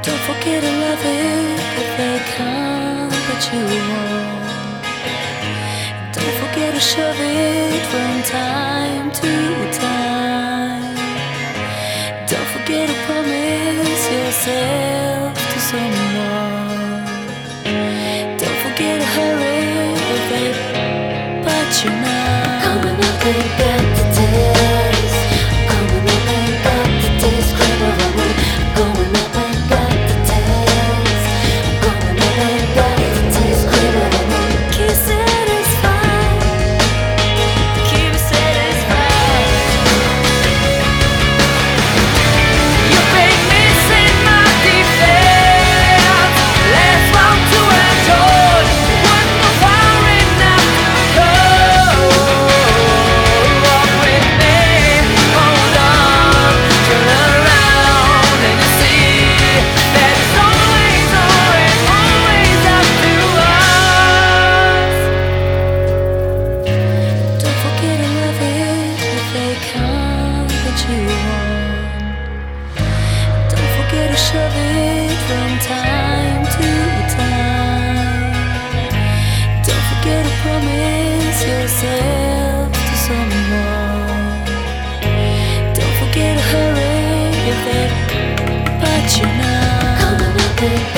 Don't forget to love it if they come but you won't. Don't forget to shove it from time to time. Don't forget to promise yourself to someone. Don't forget to hurry if they but you now. Coming up and got the taste. Coming up and got the taste. Grab a wood. Going up and got the taste. Going up and got the taste. Grab a wood. Keep satisfied. Keep satisfied. You make me sing my defense. Last one to enjoy. One more far enough to go. Walk with me, hold on, turn around and you see that it's always, always, always up to us. Don't forget to love it if they come but you won't. Don't forget to shove it from time to time. Don't forget to promise yourself to someone. Don't forget to hurry if they but you now. Coming up and